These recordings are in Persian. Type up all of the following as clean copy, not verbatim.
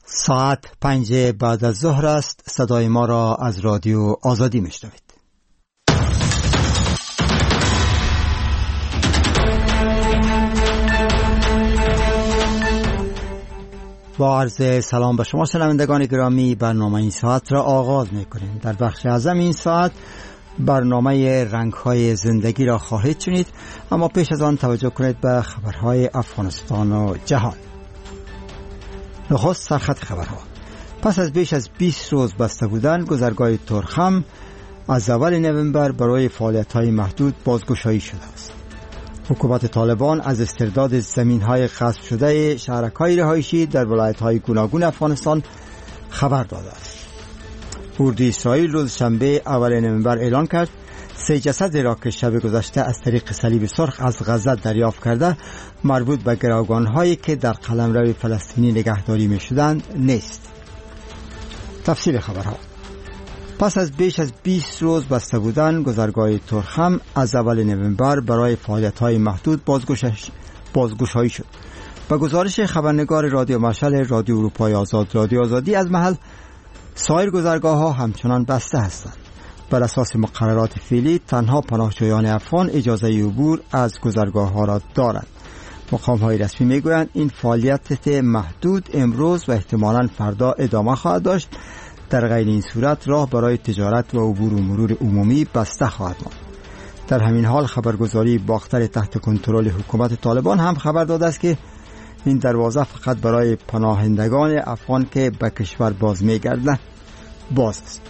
ساعت 5 بعد از ظهر است. صدای ما را از رادیو آزادی میشنوید. با عرض سلام به شما شنوندگان گرامی، برنامه این ساعت را آغاز میکنیم. در بخش اعظم این ساعت برنامه رنگ‌های زندگی را خواهید شنید، اما پیش از آن توجه کنید به خبرهای افغانستان و جهان. نخست سرخط خبرها. پس از بیش از 20 روز بسته بودن، گذرگاه تورخم از اول نوامبر برای فعالیت‌های محدود بازگشایی شده است. حکومت طالبان از استرداد زمین‌های غصب شده شهرک‌های رهایشی در ولایت‌های گوناگون افغانستان خبر داده است. اردوی اسرائیل روز شنبه اول نوامبر اعلان کرد 3 جسدی را که شب گذشته از طریق صلیب سرخ از غزه دریافت کرده مربوط به گروگان‌هایی که در قلمرو فلسطینی نگهداری می‌شدند نیست. تفصیل خبرها. پس از بیش از 20 روز بسته بودن، گذرگاه تورخم از اول نوامبر برای فعالیت‌های محدود بازگشایی شد. به گزارش خبرنگار رادیو مشعل رادیو اروپای آزاد رادیو آزادی از محل، سایر گذرگاه‌ها همچنان بسته هستند. بر اساس مقررات فعلی تنها پناهجویان افغان اجازه عبور از گذرگاه‌ها را دارند. مقام‌های رسمی می‌گویند این فعالیت محدود امروز و احتمالاً فردا ادامه خواهد داشت. در غیر این صورت راه برای تجارت و عبور و مرور عمومی بسته خواهد ماند. در همین حال خبرگزاری باختر تحت کنترل حکومت طالبان هم خبر داده است که این دروازه فقط برای پناهندگان افغان که به کشور باز می‌گردند باز است.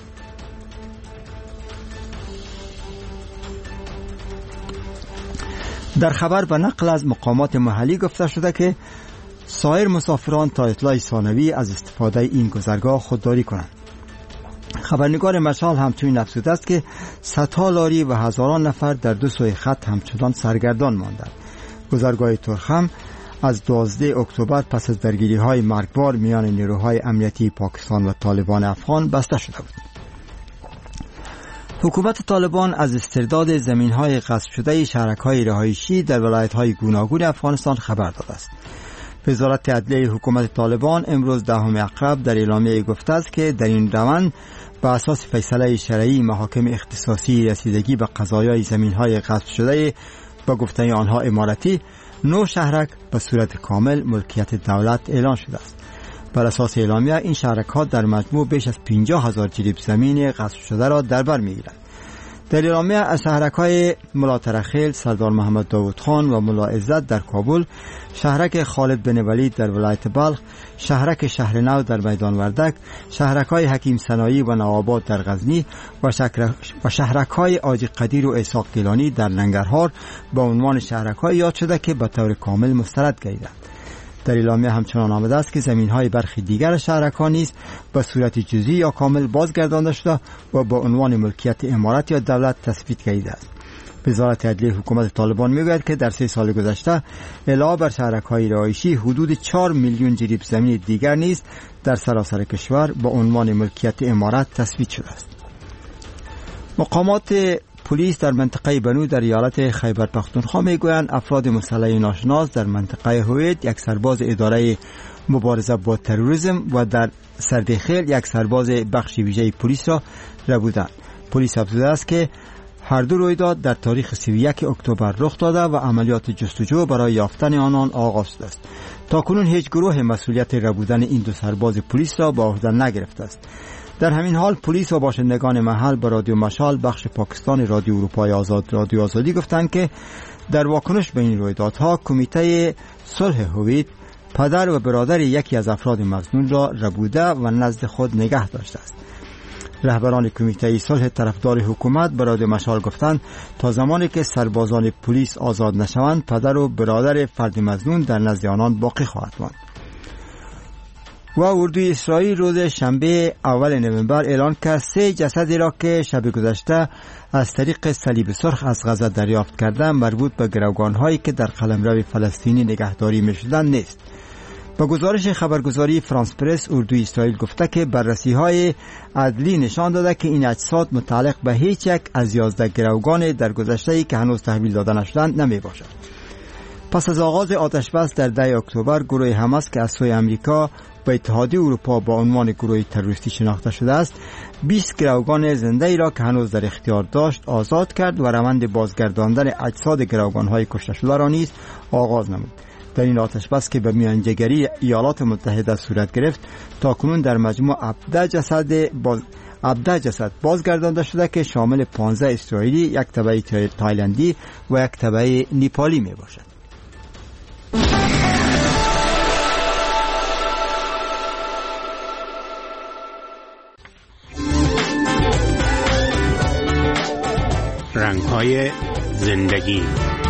در خبر به نقل از مقامات محلی گفته شده که سایر مسافران تا اطلاع ثانوی از استفاده این گذرگاه خودداری کنند. خبرنگار مشعل همچنین افزوده است که صدها لاری و هزاران نفر در دو سوی خط همچنان سرگردان ماندند. گذرگاه تورخم از 12 اکتبر پس از درگیری‌های مرگبار میان نیروهای امنیتی پاکستان و طالبان افغان بسته شده بود. حکومت طالبان از استرداد زمین‌های غصب شده شهرک‌های رهایشی در ولایت‌های گوناگون افغانستان خبر داده است. وزارت عدلیه حکومت طالبان امروز 10 اکتبر در اعلامیه گفته است که در این روند بر اساس فیصله شرعی محاکم اختصاصی رسیدگی به قضایای زمین‌های غصب شده با گفته آنها امارتی 9 شهرک به صورت کامل ملکیت دولت اعلان شده است. بر اساس اعلامیه این شهرک‌ها در مجموع بیش از 50,000 جریب زمین غصب شده را در بر می‌گیرند. در اعلامیه از شهرک‌های ملا ترخیل، سردار محمد داود خان و ملا عزت در کابل، شهرک خالد بن ولید در ولایت بلخ، شهرک شهر نو در میدان وردک، شهرک‌های حکیم سنایی و نوآباد در غزنی و شهرک‌های حاجی قدیر و اسحاق گیلانی در ننگرهار به عنوان شهرک‌های یاد شده که به طور کامل مسترد گردیدند. در اعلامیه همچنان آمده است که زمین‌های برخی دیگر شهرک‌ها نیز به صورت جزئی یا کامل بازگردانده شده و با عنوان ملکیت امارت یا دولت تثبیت گردیده است. وزارت عدلیه حکومت طالبان می‌گوید که در 3 سال گذشته علاوه بر شهرک‌های رهایشی حدود 4 میلیون جریب زمین دیگر نیز در سراسر کشور با عنوان ملکیت امارت تثبیت شده است. مقامات پلیس در منطقه بنو در ایالت خیبر پختونخوا میگویند افراد مسلح ناشناس در منطقه هویت یک سرباز اداره مبارزه با تروریسم و در سردخیل یک سرباز بخش ویژه پلیس را ربودند. پلیس افزوده است که هر دو رویداد در تاریخ 31 اکتبر رخ داده و عملیات جستجو برای یافتن آنان آغاز شده است. تاکنون هیچ گروه مسئولیت ربودن این دو سرباز پلیس را به عهده نگرفته است. در همین حال پلیس و باشندگان محل به رادیو مشعل بخش پاکستان رادیو اروپای آزاد رادیو آزادی گفتند که در واکنش به این رویدادها کمیته صلح هویت پدر و برادر یکی از افراد مظنون را ربوده و نزد خود نگه داشته است. رهبران کمیته صلح طرفدار حکومت به رادیو مشعل گفتند تا زمانی که سربازان پلیس آزاد نشوند پدر و برادر فرد مظنون در نزد آنان باقی خواهد ماند. و اردوی اسرائیل روز شنبه اول نوامبر اعلان کرد 3 جسدی را که شب گذشته از طریق صلیب سرخ از غزه دریافت کرده مربوط به گروگان‌هایی که در قلمرو فلسطینی نگهداری می‌شدند نیست. با گزارش خبرگزاری فرانس پرس، اردوی اسرائیل گفته که بررسی‌های عدلی نشان داده که این اجساد متعلق به هیچ یک از 11 گروگان در گذشته که هنوز تحویل داده نشدند نمی‌باشد. پس از آغاز آتش‌بس در 10 اکتبر گروه حماس که از سوی امریکا و اتحادیه اروپا با عنوان گروه تروریستی شناخته شده است 20 گروگان زنده ای را که هنوز در اختیار داشت آزاد کرد و روند بازگرداندن اجساد گروگان‌های کشته شده را نیز آغاز نمود. در این آتش‌بس که به میانجیگری ایالات متحده صورت گرفت تاکنون در مجموع 17 جسد بازگردانده شده که شامل 15 اسرائیلی، یک تبعی تایلندی و یک تبعی نیپالی می باشد. رنگ‌های زندگی.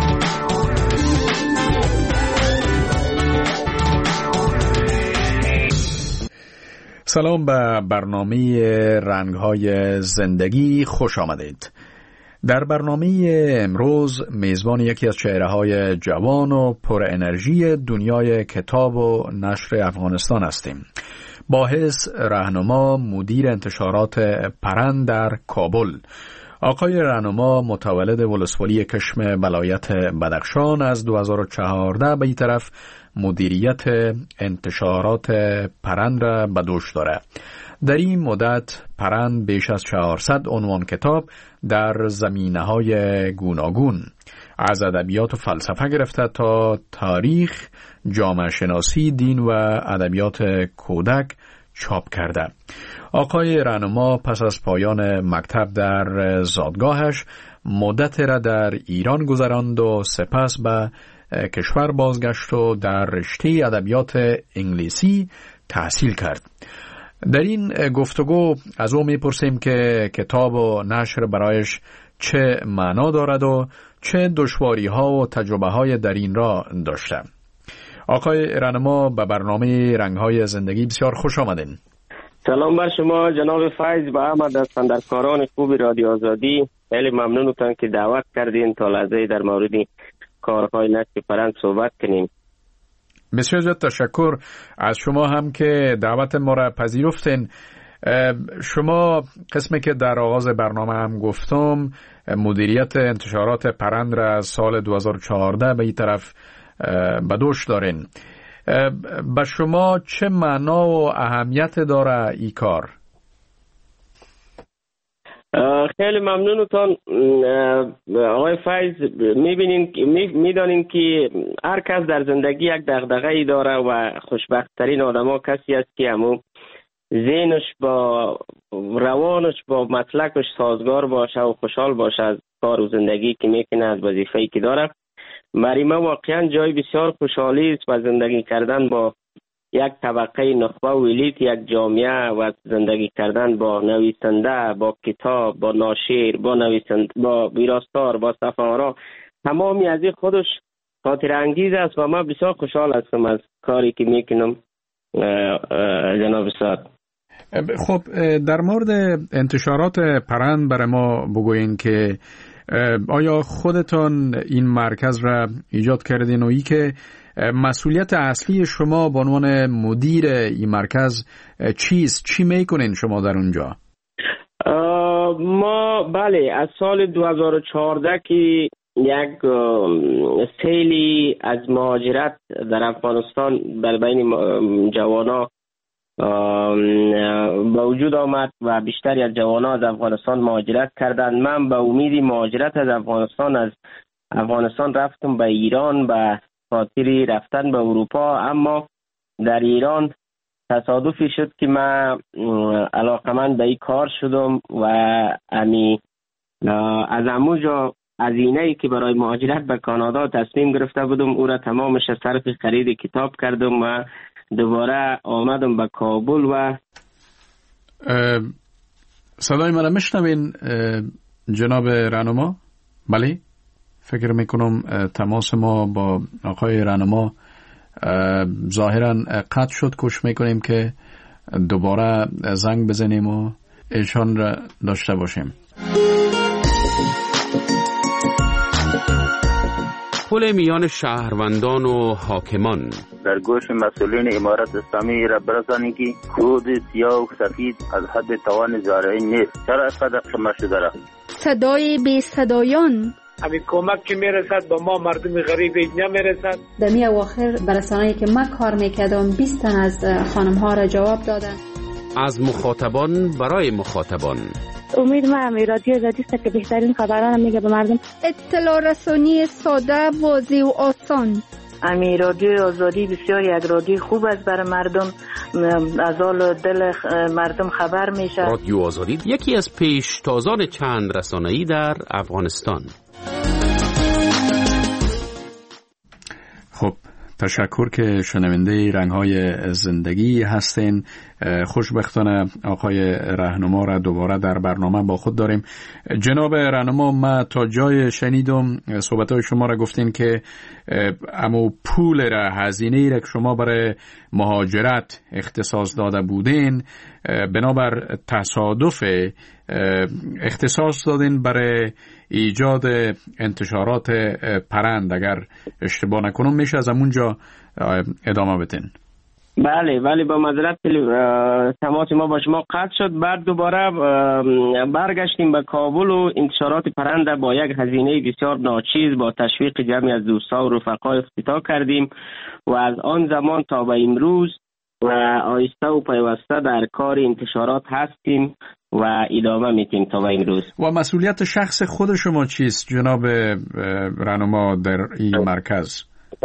سلام به برنامه رنگ‌های زندگی، خوش آمدید. در برنامه امروز میزبان یکی از چهره‌های جوان و پر انرژی دنیای کتاب و نشر افغانستان هستیم. باحث، راهنما، مدیر انتشارات پرند در کابل. آقای راهنما متولد ولسوالی کشم ولایت بدخشان، از 2014 به این طرف مدیریت انتشارات پرند را به دوش داره. در این مدت پرند بیش از 400 عنوان کتاب در زمینه‌های گوناگون از ادبیات و فلسفه گرفته تا تاریخ، جامعه شناسی، دین و ادبیات کودک چاپ کرده. آقای راهنما پس از پایان مکتب در زادگاهش مدت را در ایران گذراند و سپس به کشور بازگشت و در رشته ادبیات انگلیسی تحصیل کرد. در این گفتگو از او میپرسیم که کتاب و نشر برایش چه معنا دارد و چه دشواری ها و تجربه های در این را داشته. آقای راهنما به برنامه رنگ‌های زندگی بسیار خوش آمدین. سلام بر شما جناب فیض و احمد از فندرکاران خوب رادیو آزادی. خیلی ممنونتان که دعوت کردین تا لحظه در مورد کارهای نشر پرند صحبت کنیم. بسیار زیاد تشکر از شما هم که دعوت ما را پذیرفتین. شما قسمی که در آغاز برنامه هم گفتم مدیریت انتشارات پرند را از سال 2014 به این طرف به دوش دارین. به شما چه معنا و اهمیت داره این کار؟ خیلی ممنونتان آقای فیض. میدانین که هر کس در زندگی یک دغدغه‌ای داره و خوشبخت‌ترین آدم‌ها کسی است که همون ذهنش با روانش با مسلکش سازگار باشه و خوشحال باشه از کار و زندگی که میکنه، از وظیفه‌ای که داره. برای ما واقعا جای بسیار خوشحالی است و زندگی کردن با یک طبقه نخبه و الیت یک جامعه و زندگی کردن با نویسنده، با کتاب، با ناشر، با نویسنده، با ویراستار، با صفحه‌نگارا، تمامی از این خودش خاطر انگیز است و من بسیار خوشحال هستم از کاری که میکنم. جناب استاد، خب در مورد انتشارات پرند برای ما بگوین که آیا خودتان این مرکز را ایجاد کردین و ای که مسئولیت اصلی شما به عنوان مدیر این مرکز چیست؟ چی میکنین شما در اونجا؟ ما بله از سال 2014 که یک سیلی از مهاجرت در افغانستان در بین جوانا به وجود آمد و بیشتری از جوانان از افغانستان مهاجرت کردند. من به امید مهاجرت از افغانستان رفتم به ایران به خاطر رفتن به اروپا، اما در ایران تصادفی شد که من علاقمند به این کار شدم و از همونجا هزینه‌ای که برای مهاجرت به کانادا تصمیم گرفته بودم او را تمامش صرف خرید کتاب کردم و دوباره آمدم به کابل. و صدای من را میشنوین جناب راهنما؟ بله، فکر میکنم تماس ما با آقای راهنما ظاهرا قطع شد. کوشش میکنیم که دوباره زنگ بزنیم و ایشان را داشته باشیم. پل میان شهروندان و حاکمان. در گوش مسئولین امارت اسلامی را برسانید که کود سیاه و سفید از حد توان زارعین نیست. چرا اینقدر شما شده را؟ صدای بی صدایان، همین کمک که میرسد به ما مردم غریب اینجا میرسد. در می اواخر برسانه‌ای که ما کار میکردم 20 تن از خانم ها را جواب دادن. از مخاطبان برای مخاطبان. امید ما همی رادیو آزادی است که بهترین خبران میگه به مردم. اطلاع رسانی ساده، واضح و آسان. امی رادیو آزادی بسیار یک رادیو خوب است برای مردم، از حال دل مردم خبر میشه. رادیو آزادی یکی از پیشتازان چند رسانه‌ای در افغانستان. خب تشکر که شنونده رنگ‌های زندگی هستین. خوشبختانه آقای راهنما را دوباره در برنامه با خود داریم. جناب راهنما، ما تا جای شنیدم صحبت‌های شما را گفتین که امو پول را، هزینه‌ای را که شما برای مهاجرت اختصاص داده بودین بنابر تصادف اختصاص دادین برای ایجاد انتشارات پرند. اگر اشتباه نکنم میشه از همونجا ادامه بدین. بله ولی با معذرت تماس ما با شما قطع شد. بعد دوباره برگشتیم به کابل و انتشارات پرنده با یک هزینه بسیار ناچیز با تشویق جمعی از دوستا و رفقا افتتاح کردیم و از آن زمان تا به امروز و آهسته و پیوسته در کار انتشارات هستیم و ادامه میتیم تا به امروز. و مسئولیت شخص خود شما چیست جناب راهنما در این مرکز؟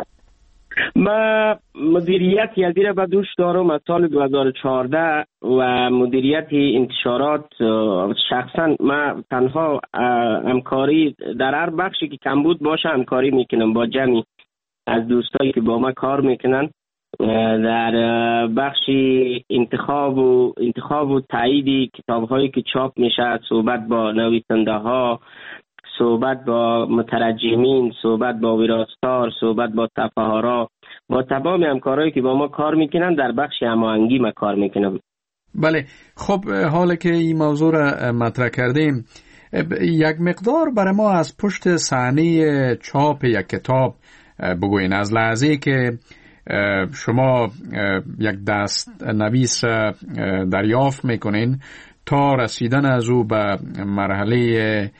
ما مدیریت یزی را به دوش دارم از سال 2014 و مدیریت انتشارات شخصا ما تنها همکاری در هر بخشی که کمبود باشه همکاری میکنم با جمعی از دوستایی که با ما کار میکنن در بخش انتخاب و تایید کتاب‌هایی که چاپ میشه، صحبت با نویسنده ها، صحبت با مترجمین، صحبت با ویراستار، صحبت با تفاهرا، با تمام همکارایی که با ما کار میکنن در بخش هماهنگی ما کار میکنم. بله خب حالا که این موضوع را مطرح کردیم یک مقدار برای ما از پشت صحنه چاپ یک کتاب بگوین. از لحظه که شما یک دست نویس دریافت میکنین تا رسیدن از او به مرحله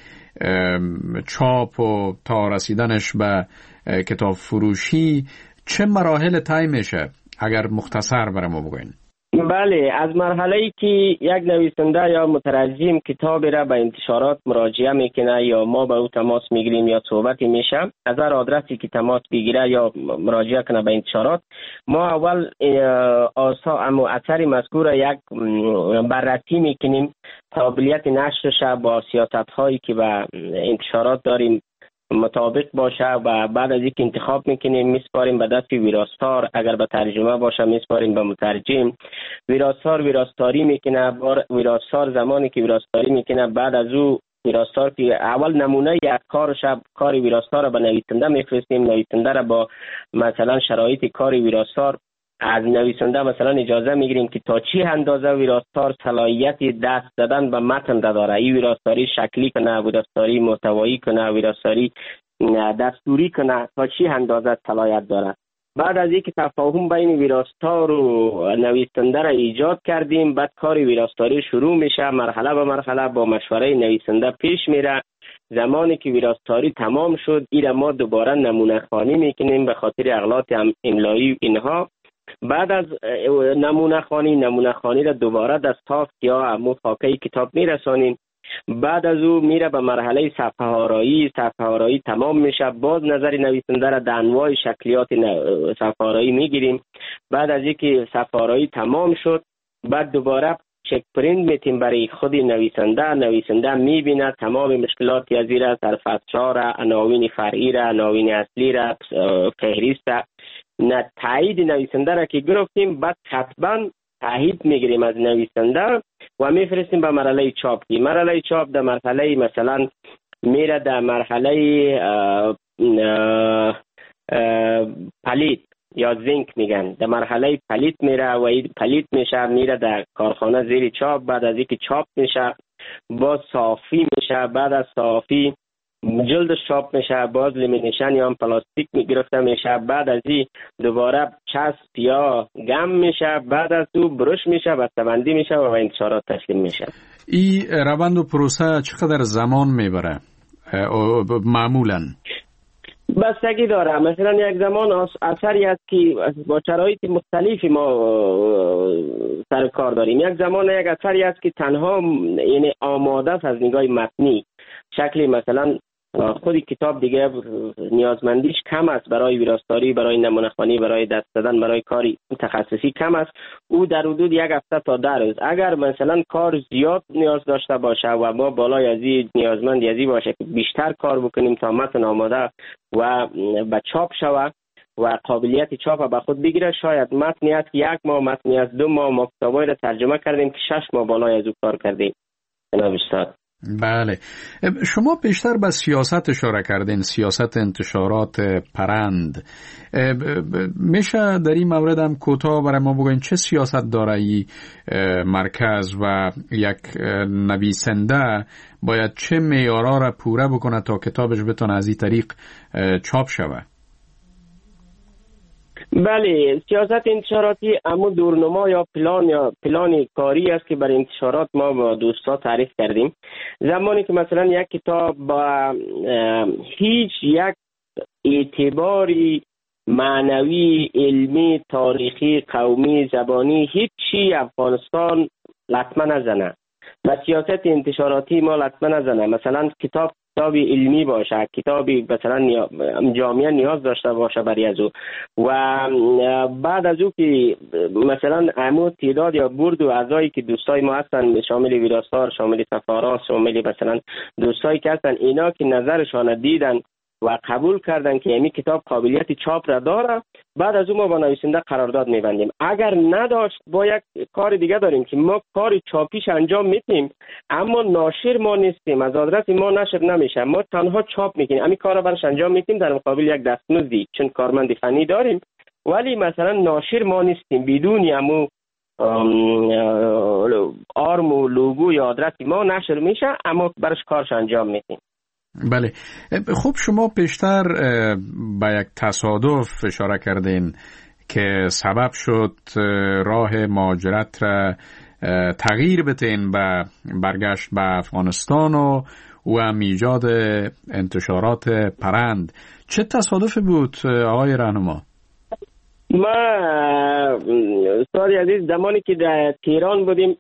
چاپ و تا رسیدنش به کتاب فروشی چه مراحل طی میشه؟ اگر مختصر برای ما بگوین. بله، از مرحله‌ای که یک نویسنده یا مترجم کتابی را به انتشارات مراجعه میکنه یا ما به او تماس میگیریم یا صحبتی میشه، از هر آدرسی که تماس بگیره یا مراجعه کنه به انتشارات، ما اول اثر مذکور یک بررسی میکنیم، قابلیت نشرش با سیاست‌هایی که به انتشارات داریم مطابق باشه و بعد از اینکه انتخاب میکنیم میسپاریم به دست ویراستار، اگر به ترجمه باشه میسپاریم به مترجم، ویراستاری میکنه. ویراستار زمانی که ویراستاری میکنه بعد از او ویراستار که اول نمونه یک کار ویراستار را به نویسنده میفرستیم، نویسنده را با مثلا شرایط کار ویراستار از نویسنده مثلا اجازه میگیریم که تا چی اندازه ویراستار صلاحیت دست دادن به متن داره، این ویراستاری شکلی کنه، ویراستاری محتوایی کنه، ویراستاری دستوری کنه، تا چی اندازه صلاحیت داره. بعد از اینکه تفاهم بین ویراستار و نویسنده را ایجاد کردیم، بعد کار ویراستاری شروع میشه، مرحله به مرحله با مشوره نویسنده پیش میره. زمانی که ویراستاری تمام شد، این ما دوباره نمونه خوانی میکنیم به خاطر اغلاط املایی اینها. بعد از نمونه خوانی را دوباره دستاف یا مفاکه کتاب میرسانیم. بعد از او میره به مرحله صفحه آرایی تمام میشه، باز نظر نویسنده را در انواع شکلیات صفحه آرایی میگیریم. بعد از اینکه صفحه آرایی تمام شد، بعد دوباره چک پرینت میتیم برای خود نویسنده میبینه تمام مشکلاتی از این سرفصل‌ها را، عناوین فرعی را، عناوین اصلی را، فهرست را، تایید نویسنده را که گرفتیم، بعد حتما تایید میگیریم از نویسنده و میفرستیم به مرحله چاپ. مرحله چاپ در مرحله مثلا میره در مرحله پلیت یا زینک میگن، در مرحله پلیت میره و پلیت میشه، میره در کارخانه زیر چاپ. بعد از اینکه چاپ میشه باز صافی میشه، بعد از صافی جلدش چاپ میشه، باز لیمینیشن یا پلاستیک گرفته میشه، بعد از این دوباره چسب یا گم میشه، بعد از او بروش میشه، بسته‌بندی میشه و انتشارات تسلیم میشه. این روند و پروسه چقدر زمان میبره؟ معمولاً؟ بستگی داره. مثلا یک زمان اثری است که با شرایط مختلفی ما سر کار داریم. یک زمان یک اثری است که تنها یعنی آماده است از نگاه متنی، شکلی مثلا خودی کتاب دیگه نیازمندیش کم است برای ویراستاری، برای نمونه‌خوانی، برای دست دادن، برای کاری تخصصی کم است. او در حدود یک هفته تا 10 روز. اگر مثلا کار زیاد نیاز داشته باشه و ما بالای از این نیازمند ازی باشه که بیشتر کار بکنیم تا متن آماده و به چاپ شود و قابلیت چاپ به خود بگیره، شاید متنی است که 1 ماه، متنی است 2 ماه، ما کتابای را ترجمه کردیم که 6 ماه بالای از او کار کردیم. جناب استاد، بله، شما بیشتر به سیاست اشاره کردین، سیاست انتشارات پرند. میشه در این مورد هم کوتاه برای ما بگوین چه سیاست داره این مرکز و یک نویسنده باید چه معیارها را پوره بکنه تا کتابش بتونه از این طریق چاپ شود؟ بله، سیاست انتشاراتی اما دورنما یا پلان کاری است که برای انتشارات ما با دوستا تعریف کردیم. زمانی که مثلا یک کتاب با هیچ یک اعتباری معنوی، علمی، تاریخی، قومی، زبانی هیچ چی افغانستان لطمه نزنه و سیاست انتشاراتی ما لطمه نزنه، مثلا کتابی علمی باشه، کتابی مثلا جامعه نیاز داشته باشه برای از او و بعد از او که مثلا عمو تعداد یا برد و اعضایی که دوستای ما هستن، شامل ویراستار، شامل سفارا، شامل مثلا دوستایی که هستن، اینا که نظرشان دیدن و قبول کردن که این کتاب قابلیت چاپ را داره، بعد از اون ما با نویسنده قرارداد می‌بندیم. اگر نداشت با یک کار دیگه داریم که ما کار چاپیش انجام میدیم اما ناشر ما نیستیم، از آدرس ما نشر نمیشه، ما تنها چاپ میکنیم، همین کارا برش انجام میدیم در مقابل یک دستمزدی، چون کارمند فنی داریم، ولی مثلا ناشر ما نیستیم، بدون همو آرم و لوگو یا آدرس ما نشر میشه اما برش کارش انجام میدیم. بله، خب شما پیشتر به یک تصادف اشاره کردین که سبب شد راه مهاجرت را تغییر بتین به برگشت به افغانستان و هم ایجاد انتشارات پرند. چه تصادفی بود آقای راهنما؟ ما استاد عزیز زمانی که در تهران بودیم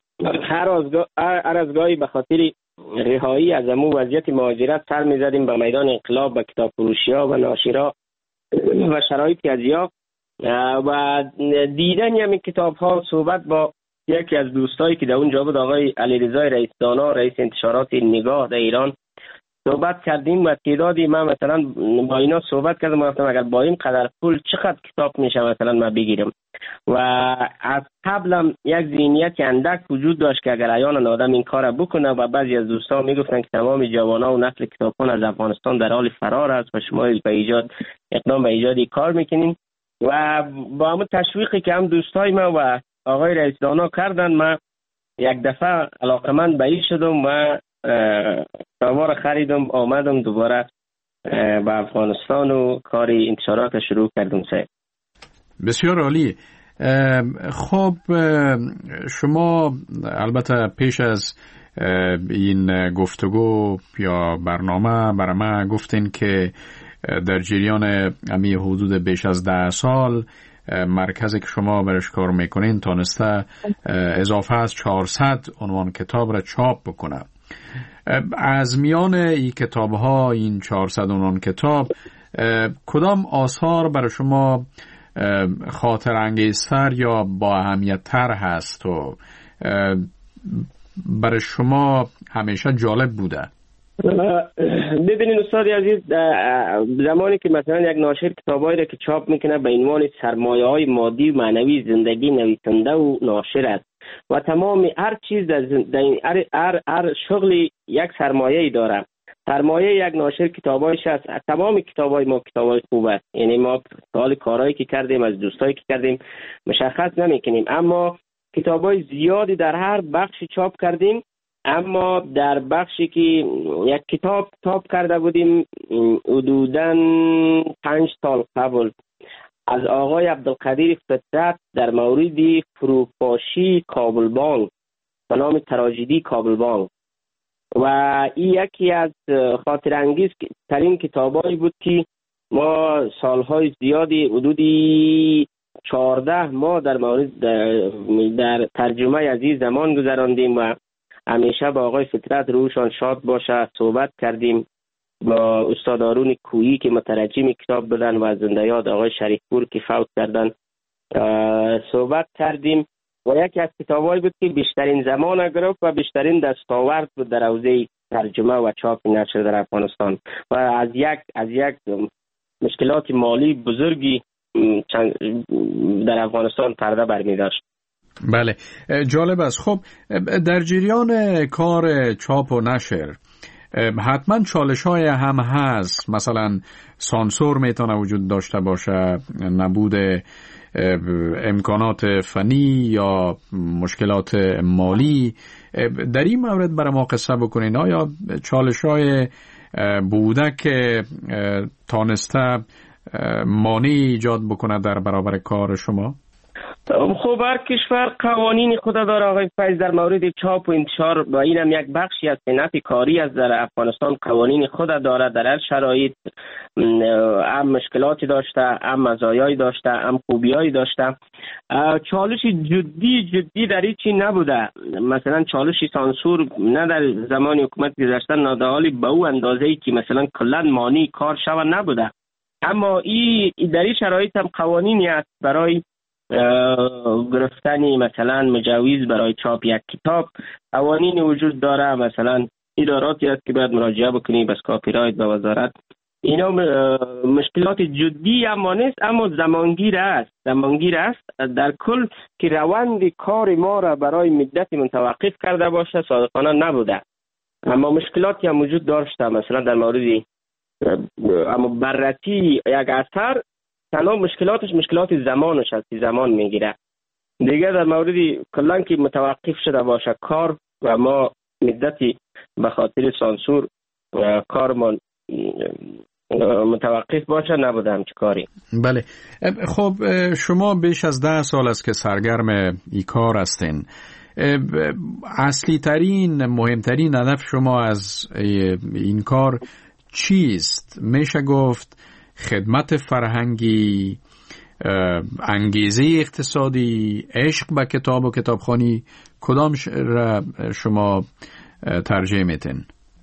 هر از گاهی به خاطر رهایی از امو وضعیت مهاجرت سر می‌زدیم به میدان انقلاب، به کتاب فروشی‌ها و ناشرها و شرایط ازیا و دیدن همین کتاب‌ها، صحبت با یکی از دوستایی که در اونجا بود، آقای علیرضا رئیس دانا، رئیس انتشارات نگاه در ایران، صحبت کردیم و تعدادی من مثلا با اینا صحبت کردم، گفتم اگر با این قدر پول چقدر کتاب میشه مثلا من بگیرم و از قبلم یک ذهنیت اندک وجود داشت که اگر عیان آدم این کار بکنه و بعضی از دوستان میگفتن که تمام جوانا و نسل کتابخوان از افغانستان در حال فرار است و شما اقدام به ایجاد کار میکنین و با همون تشویقی که هم دوستای ما و آقای رئیس دانا کردن، من یک دفعه علاقمند به این شدم و کتابا خریدم، آمدم دوباره به افغانستان و کار انتشارات شروع کردم. بسیار عالی. خب شما البته پیش از این گفتگو یا برنامه برای من گفتین که در جریان امی حدود بیش از 10 سال مرکزی که شما برش کار میکنین تانسته اضافه از 400 عنوان کتاب را چاپ بکنه. از میان این کتاب ها، این 400 عنوان کتاب، کدام آثار برای شما خاطر انگیزتر یا با اهمیت تر هست و برای شما همیشه جالب بوده؟ ببینید استاد عزیز، زمانی که مثلا یک ناشر کتابایی را که چاپ میکنه به عنوان سرمایه های مادی و معنوی زندگی نویسنده و ناشر است و تمام هر چیز در هر شغلی یک سرمایه ای داره. سرمایه یک ناشر کتابایش است. تمام کتابای ما کتابای خوب است، یعنی ما حال کارهایی که کردیم از دوستایی که کردیم مشخص نمیکنیم، اما کتابای زیادی در هر بخشی چاپ کردیم. اما در بخشی که یک کتاب چاپ کرده بودیم حدوداً 5 سال قبل از آقای عبدالقدیر فترت در مورد فروپاشی کابل بانک به نام تراژدی کابل بانک، و این یکی از خاطر انگیز ترین کتابایی بود که ما سالهای زیادی حدودی 14 ماه در مورد در ترجمه از این زمان گذراندیم و همیشه با آقای فطرت روشان شاد باشه صحبت کردیم. با استاد هارون کویی که مترجم کتاب بودن و زنده یاد آقای شریفپور که فوت کردن صحبت کردیم و یکی از کتابایی بود که بیشترین زمان گرفت و بیشترین دستاورد بود در حوزه ترجمه و چاپ نشر در افغانستان و از یک مشکلات مالی بزرگی در افغانستان پرده برمی داشت. بله، جالب است. خب در جریان کار چاپ و نشر حتما چالش‌های هم هست، مثلا سانسور میتونه وجود داشته باشه، نبود امکانات فنی یا مشکلات مالی. در این مورد برای ما قصه بکنین، آیا چالش‌های بوده که تانسته مانع ایجاد بکنه در برابر کار شما؟ خب هر کشور قوانین خود داره آقای فیض در مورد چاپ و انتشار و اینم یک بخشی از صنعت کاری است. در افغانستان قوانین خود داره، در هر شرایط هم مشکلاتی داشته، هم مزایایی داشته، هم خوبیایی داشته. چالش جدی در هیچی نبوده، مثلا چالش سانسور نه در زمان حکومت گذشته نه در حالی به او اندازه‌ای که مثلا کلا مانع کار شوه نبوده، اما این در این شرایط هم قوانینی است برای گرفتن مثلا مجوز برای چاپ یک کتاب. قوانین وجود داره، مثلا اداراتی هست که باید مراجعه بکنی بس کاپی رایت به وزارت. اینا مشکلات جدی اما نیست، اما زمانگیر است در کل که روند کار ما را برای مدت متوقف کرده باشه صادقانه نبوده، اما مشکلاتی هم وجود داشته. مثلا در مورد اما بررسی یک اثر تنها مشکلات زمانش هست، زمان میگیره دیگه. در مورد کلان که متوقف شده باشه کار و ما مدتی به خاطر سانسور کارمان متوقف باشه نبوده همچه کاری. بله، خب شما بیش از 10 سال است که سرگرم ای کار هستین. اصلی ترین مهمترین هدف شما از این کار چیست؟ میشه گفت خدمت فرهنگی، انگیزه اقتصادی، عشق به کتاب و کتابخوانی، کدام را شما ترجیح میتین؟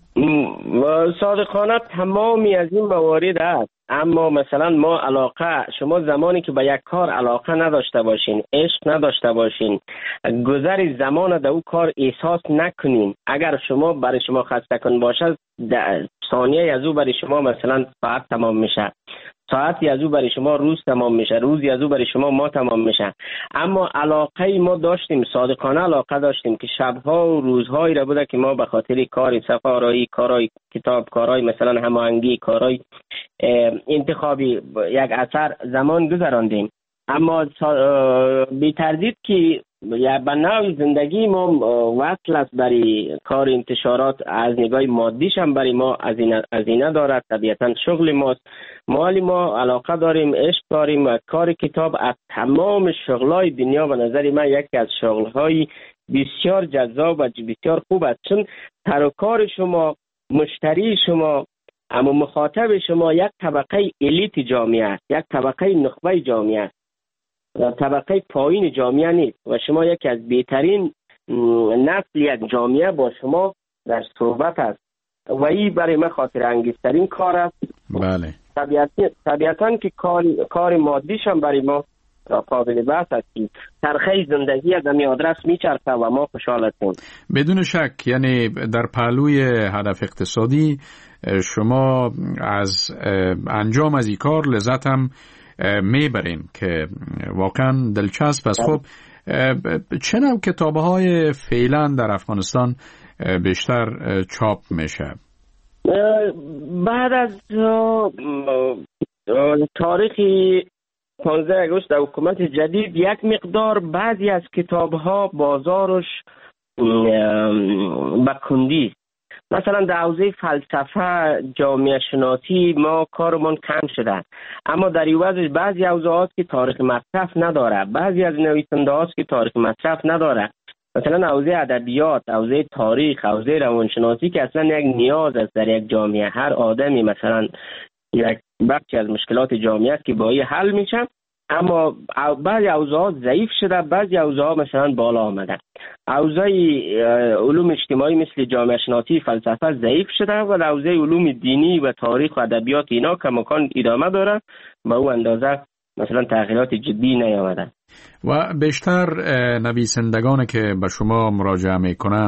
صادقانه تمامی از این موارد است، اما مثلا ما شما زمانی که به یک کار علاقه نداشته باشین، عشق نداشته باشین، گذر زمان در او کار احساس نکنین، اگر شما برای شما خسته کن باشه ثانیه از او برای شما مثلا ساعت تمام میشه، ساعتی از او برای شما روز تمام میشه، روزی از او برای شما ماه تمام میشه. اما علاقه ما داشتیم، صادقانه علاقه داشتیم که شبها و روزهایی را بوده که ما به خاطر کار سفارایی، کارهای کتاب، کارهای مثلا هماهنگی، کارهای انتخابی یک اثر زمان گذراندیم. اما بی تردید که به نوع زندگی ما وصل است برای کار انتشارات، از نگاه مادیش هم برای ما هزینه دارد. طبیعتا شغل ماست، مالی ما علاقه داریم، عشق داریم و کار کتاب از تمام شغلای دنیا به نظر من یکی از شغلهای بسیار جذاب و بسیار خوب است، چون ترکار شما، مشتری شما، اما مخاطب شما یک طبقه الیت جامعه است، یک طبقه نخبه جامعه است، طبقه پایین جامعه نیست و شما یکی از بهترین نسل یک جامعه با شما در صحبت است و این برای من خاطر انگیزترین کار است. بله، طبیعتاً که کار مادیش هم برای ما قابل بحث است که چرخه زندگی از همین آدرس میچرخه و ما خوشحال هستیم. بدون شک، یعنی در پهلوی هدف اقتصادی شما از انجام از این کار لذت هم میبرین که واقعا دلچسب است. خب چه نوع کتاب‌های فعلا در افغانستان بیشتر چاپ میشه؟ بعد از تاریخ 15 اگست در حکومت جدید یک مقدار بعضی از کتاب‌ها بازارش بکندی، مثلا در حوزه فلسفه، جامعه شناسی ما کارمون کم شده، اما در عوضش بعضی حوزه هاست که تاریخ مصرف نداره، بعضی از نویسنده هاست که تاریخ مصرف نداره. مثلا حوزه ادبیات، حوزه تاریخ، حوزه روانشناسی که اصلا یک نیاز است در یک جامعه. هر آدمی مثلا یک بخشی از مشکلات جامعه است که با این حل میشه، اما بعضی حوزه ها ضعیف شده، بعضی حوزه ها مثلا بالا آمده. حوزه علوم اجتماعی مثل جامعه شناسی، فلسفه ضعیف شده و حوزه علوم دینی و تاریخ و ادبیات اینا کماکان ادامه داره، به اون اندازه مثلا تغییرات جدی نیامده. و بیشتر نویسندگانی که به شما مراجعه میکنن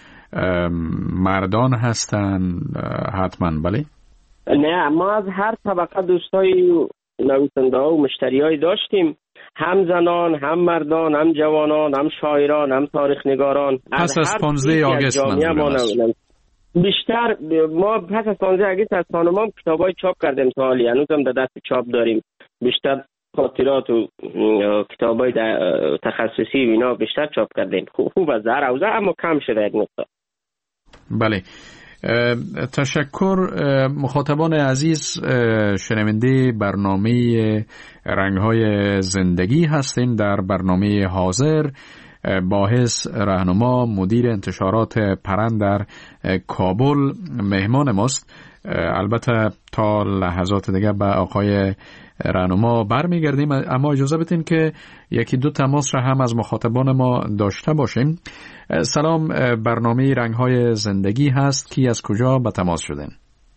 مردان هستن حتما؟ بله؟ نه، ما از هر طبقه دوستای نویسنده ها و مشتری های داشتیم، هم زنان، هم مردان، هم جوانان، هم شاعران، هم تاریخ نگاران. پس از 15 آگوست بیشتر ما پس از 15 آگوست از خانمان کتابای چاپ کردیم تا حالی، هنوزم در دست چاپ داریم. بیشتر خاطرات و کتابای تخصصی و اینا بیشتر چاپ کردیم. خوب از هر حوزه، اما کم شده یک نقطه. بله، تشکر. مخاطبان عزیز، شنونده برنامه رنگ‌های زندگی هستین. در برنامه حاضر باحث رهنما مدیر انتشارات پرند در کابل مهمان ماست. البته تا لحظات دیگه به آقای رهنما برمیگردیم، اما اجازه بدین که یکی دو تماس را هم از مخاطبان ما داشته باشیم. سلام، برنامه رنگ‌های زندگی هست. کی از کجا به تماس شدین؟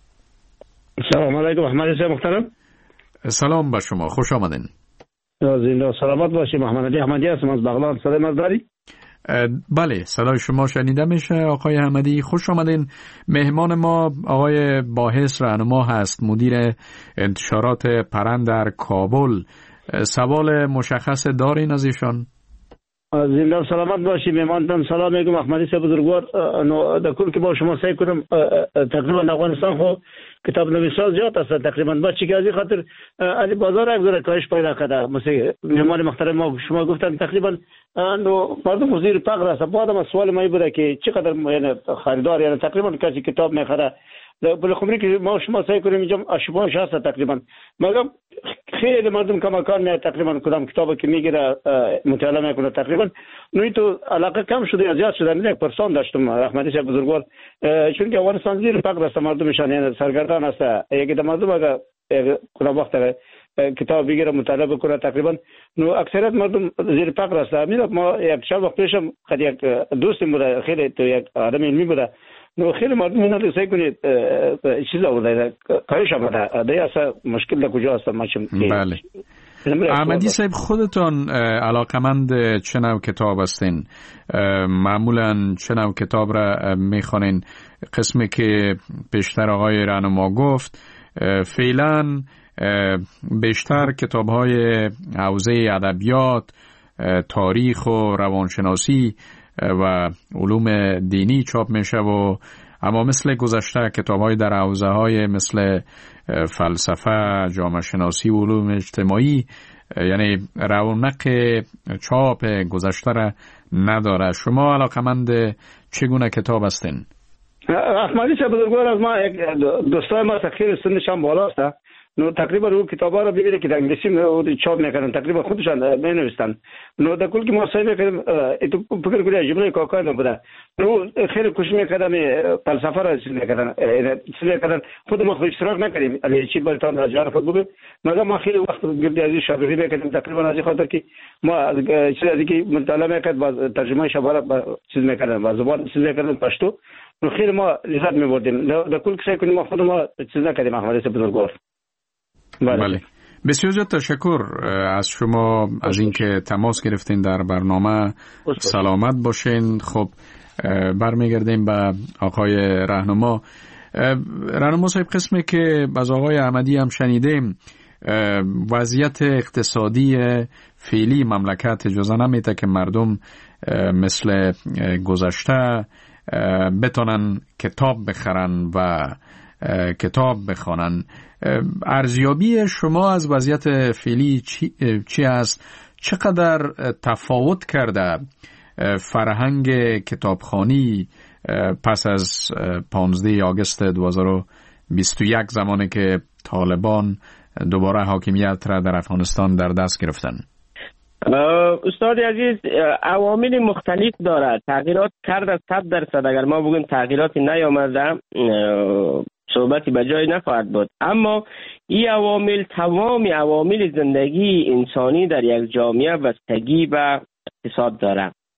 سلام علیکم، احمد صاحب محترم. سلام به شما، خوش آمدین. زنده سلامت باشید. محمد علی احمدی هستم از بغلان. صدای من داری؟ بله، صدای شما شنیده میشه آقای احمدی. خوش آمدین. مهمان ما آقای باحث رهنما هست، مدیر انتشارات پرند در کابل. سوال مشخص دارین از ایشان؟ زنده سلامت باشی. مهمانتان سلام میگم. احمدی صاحب بزرگوار، در کل که با شما سعی کنم تقریبا افغانستان خو کتاب نویسان زیاد است تقریبا، با چی که از این خاطر علی بازار یک ذره کاهش پیدا کرده. مثلا مهمان محترم ما شما گفتن تقریبا مردم وزیر فقر است. بعدم سوال ما بوده که چقدر یعنی خریدار، یعنی تقریبا کسی کتاب میخره. بله خمری که ما شما سعی کنیم اینجا اشباهش هست تقریبا، مگر خیلی مردم کماکان میاد تقریبا کدام کتابی که میگیره مطالعه میکنه تقریبا. نوی تو علاقه کم شده یا زیاد شده. من یک پرسان داشتم احمدی صاحب بزرگوار، چون که افغانستان زیر فقر است، مردمشان یعنی سرگردان است. یکی در مردم اگر کدام وقت کتاب بگیره مطالعه بکنه تقریبا نو اکثریت مردم زیر فقر است. ما یک شب وقت پیشم خود یک دوستم بوده، خیلی تو یک آدم علمی بوده، نو خیلی مردم اینا سعی کنید چیزا بوده کاهش آمده. دیگه اصلا مشکل در کجا هست؟ بله. احمدی صاحب، خودتون علاقمند چه نوع کتاب هستین؟ معمولا چه نوع کتاب را میخوانین؟ قسمی که پیشتر آقای رهنما گفت، فعلا بیشتر کتاب‌های حوزه ادبیات، تاریخ و روانشناسی و علوم دینی چاپ میشه، و اما مثل گذشته کتاب‌های در حوزه‌های مثل فلسفه، جامعه شناسی و علوم اجتماعی یعنی رونق چاپ گذشته را نداره. شما علاقمند چگونه کتاب هستین؟ احمدی صاحب بزرگوار، از ما یک دوستای ما خیلی سنشان بالاست، نو تقریبا رو کتابا رو ببینید که در انگلیسی چاپ میکنن، تقریبا خودشان مینویسن. نو در کل که ما سعی میکنیم تو فکر کنید جمله کاکا نبوده، نو خیلی کوشش میکردم فلسفه را چیز میکردن خود ما اشتراک نکردیم علی چی برتان راجع خود بگم، مگر ما خیلی وقت گرد از شاگردی میکردیم تقریبا از خاطر که ما چیزی که مطالعه میکرد با ترجمه شباره چیز میکردن با زبان چیز میکردن پشتو، نو خیلی ما لذت میبردیم. در کل که سعی کنیم ما خود ما چیز نکردیم. احمدی صاحب بزرگوار، بله. بسیار زیاد تشکر از شما از اینکه تماس گرفتین در برنامه. سلامت باشین. خب برمیگردیم به آقای رهنما. رهنما صاحب، قسمی که از آقای احمدی هم شنیدیم، وضعیت اقتصادی فعلی مملکت اجازه نمیده که مردم مثل گذشته بتونن کتاب بخرن و کتاب بخوانن. ارزیابی شما از وضعیت فعلی چی است؟ چقدر تفاوت کرده فرهنگ کتابخوانی پس از 15 آگوست 2021 زمانی که طالبان دوباره حاکمیت را در افغانستان در دست گرفتن؟ استاد عزیز، عوامل مختلف دارد. تغییرات کرد از 100%. اگر ما بگیم تغییراتی نیامده صحبتی به جای نخواهد بود، اما این عوامل تمام عوامل زندگی انسانی در یک جامعه بستگی به اقتصاد دارد.